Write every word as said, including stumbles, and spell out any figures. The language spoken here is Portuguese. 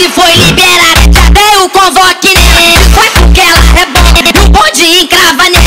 foi liberada, já dei o convoque nele. Foi porque ela é boa, no bonde encrava nele.